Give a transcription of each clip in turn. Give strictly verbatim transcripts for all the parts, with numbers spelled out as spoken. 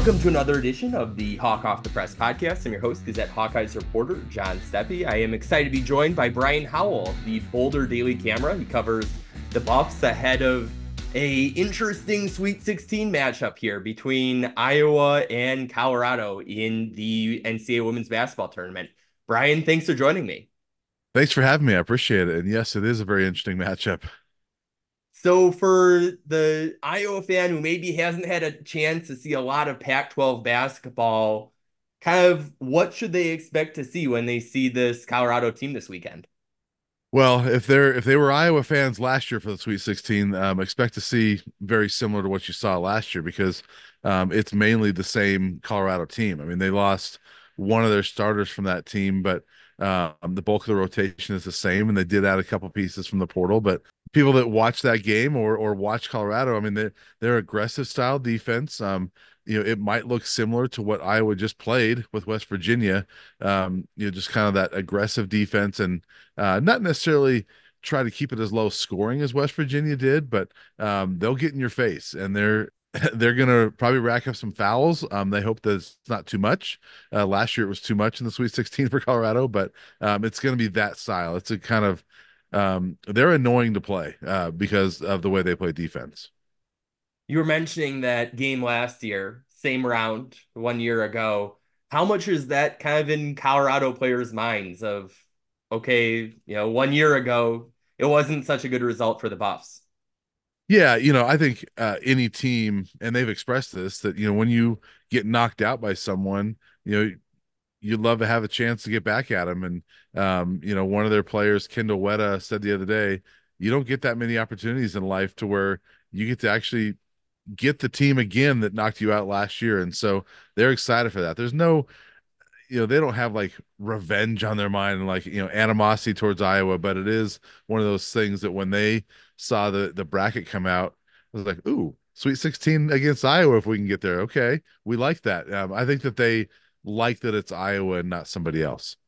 Welcome to another edition of the Hawk Off the Press podcast. I'm your host, Gazette Hawkeyes reporter John Steppe. I am excited to be joined by Brian Howell, the Boulder Daily Camera. He covers the Buffs ahead of a interesting Sweet sixteen matchup here between Iowa and Colorado in the N C double A Women's Basketball Tournament. Brian, thanks for joining me. Thanks for having me. I appreciate it. And yes, it is a very interesting matchup. So for the Iowa fan who maybe hasn't had a chance to see a lot of Pac twelve basketball, kind of what should they expect to see when they see this Colorado team this weekend? Well, if they're if they were Iowa fans last year for the Sweet sixteen, um, expect to see very similar to what you saw last year because um, it's mainly the same Colorado team. I mean, they lost one of their starters from that team, but um, the bulk of the rotation is the same, and they did add a couple pieces from the portal. But people that watch that game or or watch Colorado, I mean, they they're aggressive style defense. Um, you know, it might look similar to what Iowa just played with West Virginia. Um, you know, just kind of that aggressive defense and uh, not necessarily try to keep it as low scoring as West Virginia did, but um, they'll get in your face and they're they're gonna probably rack up some fouls. Um, they hope that it's not too much. Uh, last year it was too much in the Sweet sixteen for Colorado, but um, it's gonna be that style. It's a kind of um, they're annoying to play uh, because of the way they play defense. You were mentioning that game last year, same round one year ago. How much is that kind of in Colorado players' minds of, okay, you know, one year ago, it wasn't such a good result for the Buffs? Yeah, you know, I think uh, any team, and they've expressed this, that, you know, when you get knocked out by someone, you know, you'd love to have a chance to get back at them. And, um, you know, one of their players, Kendall Wetta, said the other day, you don't get that many opportunities in life to where you get to actually get the team again that knocked you out last year. And so they're excited for that. There's no, you know, they don't have like revenge on their mind and like, you know, animosity towards Iowa, but it is one of those things that when they saw the the bracket come out, it was like, ooh, Sweet sixteen against Iowa if we can get there. Okay, we like that. Um, I think that they like that it's Iowa and not somebody else.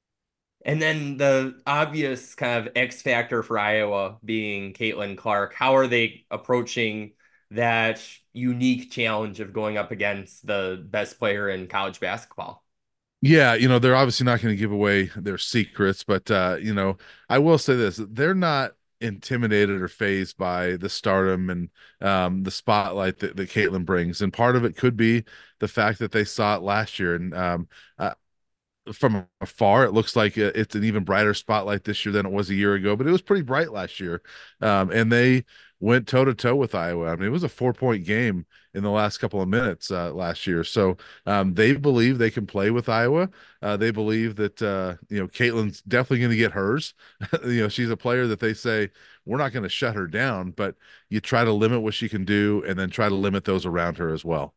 And then the obvious kind of X factor for Iowa being Caitlin Clark. How are they approaching that unique challenge of going up against the best player in college basketball? Yeah, you know, they're obviously not going to give away their secrets, but uh, you know, I will say this, they're not intimidated or phased by the stardom and um the spotlight that, that Caitlin brings. And part of it could be the fact that they saw it last year. And um uh, from afar, it looks like it's an even brighter spotlight this year than it was a year ago, but it was pretty bright last year. Um, and they went toe to toe with Iowa. I mean, it was a four point game in the last couple of minutes uh, last year. So um, they believe they can play with Iowa. Uh, they believe that, uh, you know, Caitlin's definitely going to get hers. You know, she's a player that they say, we're not going to shut her down, but you try to limit what she can do and then try to limit those around her as well.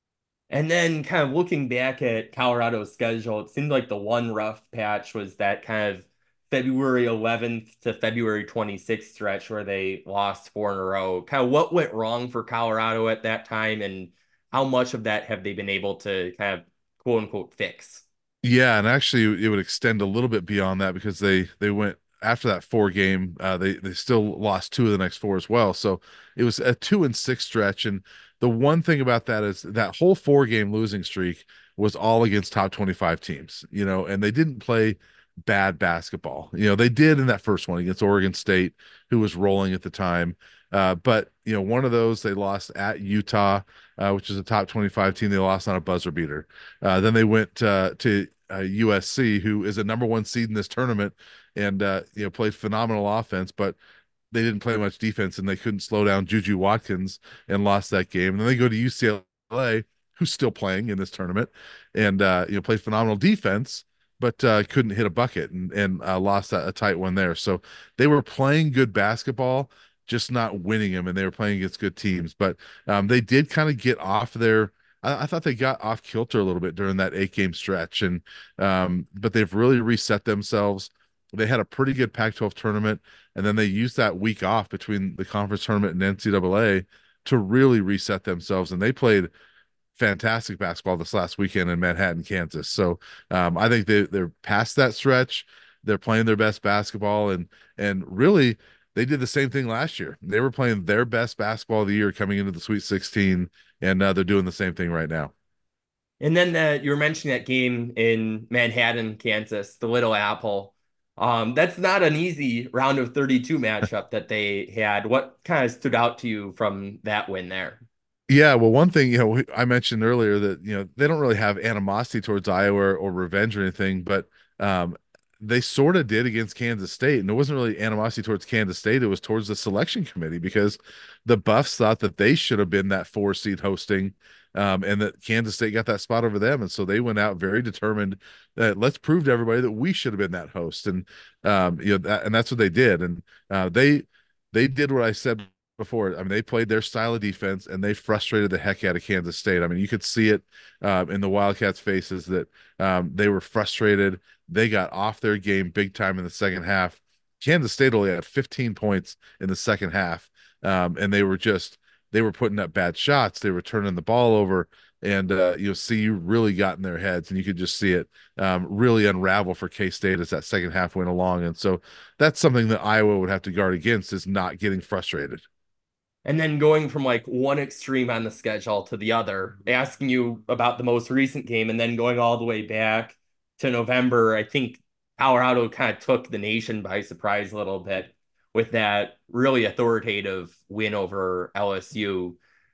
And then kind of looking back at Colorado's schedule, it seemed like the one rough patch was that kind of February eleventh to February twenty-sixth stretch where they lost four in a row. Kind of what went wrong for Colorado at that time, and how much of that have they been able to kind of quote unquote fix? Yeah, and actually it would extend a little bit beyond that because they they went after that four game, uh, they they still lost two of the next four as well. So it was a two and six stretch. And the one thing about that is that whole four game losing streak was all against top twenty-five teams, you know, and they didn't play bad basketball. You know, they did in that first one against Oregon State, who was rolling at the time. Uh, but you know, one of those they lost at Utah, uh, which is a top twenty-five team. They lost on a buzzer beater. Uh, then they went uh, to uh, U S C, who is a number one seed in this tournament, and uh, you know played phenomenal offense, but they didn't play much defense, and they couldn't slow down Juju Watkins and lost that game. And then they go to U C L A, who's still playing in this tournament, and uh, you know played phenomenal defense, but uh, couldn't hit a bucket and and uh, lost a, a tight one there. So they were playing good basketball, just not winning them, and they were playing against good teams. But um, they did kind of get off their I, I thought they got off kilter a little bit during that eight game stretch, and um, but they've really reset themselves. They had a pretty good Pac twelve tournament, and then they used that week off between the conference tournament and N C double A to really reset themselves. And they played fantastic basketball this last weekend in Manhattan, Kansas. So um, I think they they're past that stretch. They're playing their best basketball, and and really they did the same thing last year. They were playing their best basketball of the year coming into the Sweet sixteen, and uh, they're doing the same thing right now. And then the, you were mentioning that game in Manhattan, Kansas, the Little Apple. Um, that's not an easy round of thirty-two matchup that they had. What kind of stood out to you from that win there? Yeah, well, one thing, you know, I mentioned earlier that, you know, they don't really have animosity towards Iowa or, or revenge or anything, but um, they sort of did against Kansas State. And it wasn't really animosity towards Kansas State, it was towards the selection committee because the Buffs thought that they should have been that four seed hosting, um, and that Kansas State got that spot over them. And so they went out very determined that let's prove to everybody that we should have been that host. And um, you know, that, and that's what they did. And uh, they they did what I said before. I mean, they played their style of defense and they frustrated the heck out of Kansas State. I mean, you could see it um, in the Wildcats' faces that um, they were frustrated. They got off their game big time in the second half. Kansas State only had fifteen points in the second half, um, and they were just they were putting up bad shots. They were turning the ball over, and uh, you'll see you really got in their heads, and you could just see it um, really unravel for K State as that second half went along. And so that's something that Iowa would have to guard against is not getting frustrated. And then going from like one extreme on the schedule to the other, asking you about the most recent game and then going all the way back to November. I think Colorado kind of took the nation by surprise a little bit with that really authoritative win over L S U.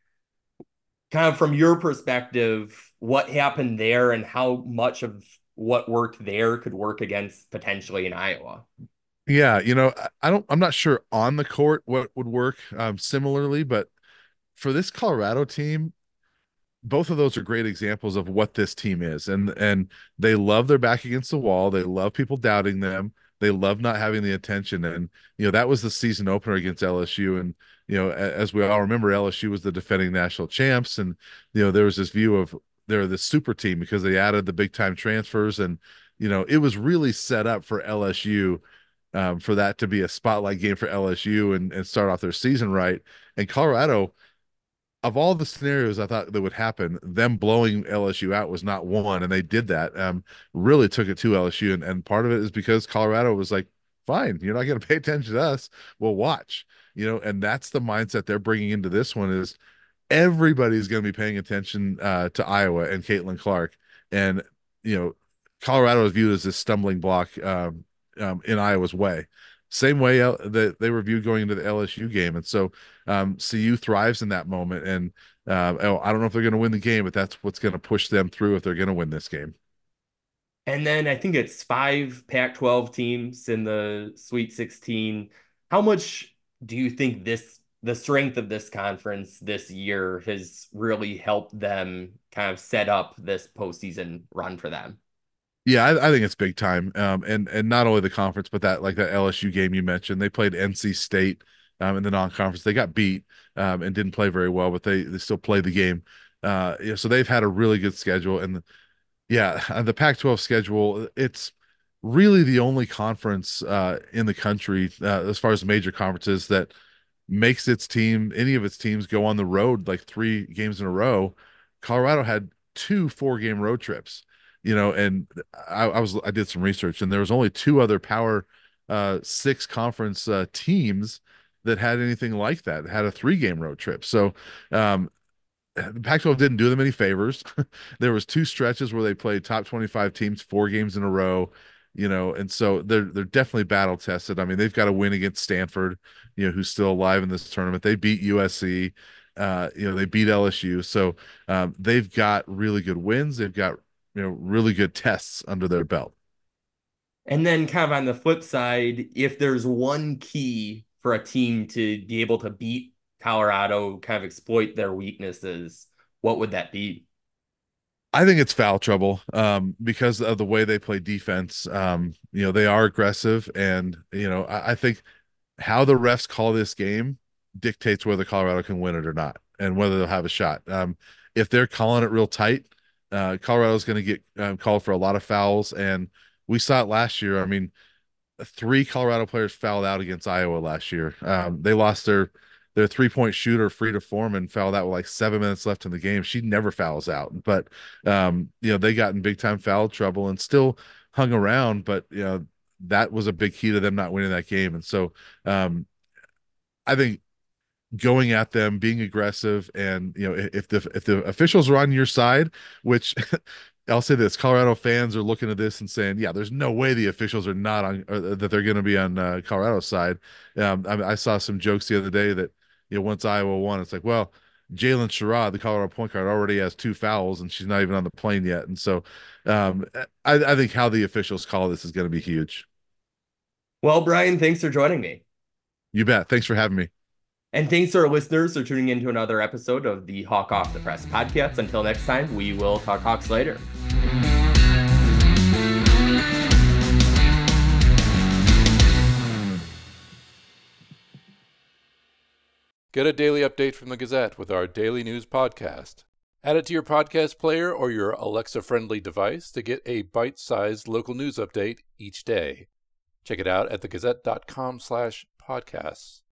Kind of from your perspective, what happened there and how much of what worked there could work against potentially in Iowa? Yeah, you know, I I don't, I'm not sure on the court what would work um, similarly, but for this Colorado team, both of those are great examples of what this team is. And and they love their back against the wall. They love people doubting them. They love not having the attention. And you know, that was the season opener against L S U. And you know, as we all remember, L S U was the defending national champs. And you know, there was this view of they're the super team because they added the big time transfers. And you know, it was really set up for L S U um, for that to be a spotlight game for L S U and, and start off their season right. And Colorado, of all the scenarios I thought that would happen, them blowing L S U out was not one, and they did that. Um, really took it to L S U, and, and part of it is because Colorado was like, "Fine, you're not going to pay attention to us. We'll watch." You know, and that's the mindset they're bringing into this one is everybody's going to be paying attention uh, to Iowa and Caitlin Clark, and you know, Colorado is viewed as this stumbling block um, um, in Iowa's way. Same way L- that they were viewed going into the L S U game, and so um, C U thrives in that moment. And uh, oh, I don't know if they're going to win the game, but that's what's going to push them through if they're going to win this game. And then I think it's five Pac twelve teams in the Sweet sixteen. How much do you think this, the strength of this conference this year has really helped them kind of set up this postseason run for them? Yeah, I, I think it's big time. Um, and and not only the conference, but that like that L S U game you mentioned, they played N C State um, in the non-conference. They got beat um, and didn't play very well, but they they still played the game. Uh, yeah, so they've had a really good schedule. And yeah, uh, the Pac twelve schedule, it's really the only conference uh, in the country uh, as far as major conferences that makes its team, any of its teams, go on the road like three games in a row. Colorado had two four game road trips, you know, and I, I was I did some research, and there was only two other Power uh, Six conference uh, teams that had anything like that, had a three game road trip. So um, the Pac twelve didn't do them any favors. There was two stretches where they played top twenty-five teams four games in a row, you know, and so they're they're definitely battle tested. I mean, they've got to win against Stanford, you know, who's still alive in this tournament. They beat U S C, uh, you know, they beat L S U. So um, they've got really good wins. They've got, you know, really good tests under their belt. And then kind of on the flip side, if there's one key for a team to be able to beat Colorado, kind of exploit their weaknesses, what would that be? I think it's foul trouble um, because of the way they play defense. Um, you know, they are aggressive, and you know, I, I think how the refs call this game dictates whether Colorado can win it or not, and whether they'll have a shot. Um, if they're calling it real tight, uh, Colorado's going to get um, called for a lot of fouls, and we saw it last year. I mean, three Colorado players fouled out against Iowa last year. Um, they lost their their three point shooter Frida Foreman fouled out with like seven minutes left in the game. She never fouls out, but um, you know, they got in big time foul trouble and still hung around. But you know, that was a big key to them not winning that game. And so um, I think going at them, being aggressive, and you know if the if the officials are on your side, which I'll say this, Colorado fans are looking at this and saying, yeah, there's no way the officials are not on, or that they're going to be on uh, Colorado's side. Um, I, I saw some jokes the other day that, you know, once Iowa won, it's like, well, Jalen Sherrod, the Colorado point guard, already has two fouls and she's not even on the plane yet. And so um, I, I think how the officials call this is going to be huge. Well, Brian, thanks for joining me. You bet. Thanks for having me. And thanks to our listeners for tuning in to another episode of the Hawk Off the Press podcast. Until next time, we will talk Hawks later. Get a daily update from the Gazette with our daily news podcast. Add it to your podcast player or your Alexa-friendly device to get a bite-sized local news update each day. Check it out at thegazette.com slash podcasts.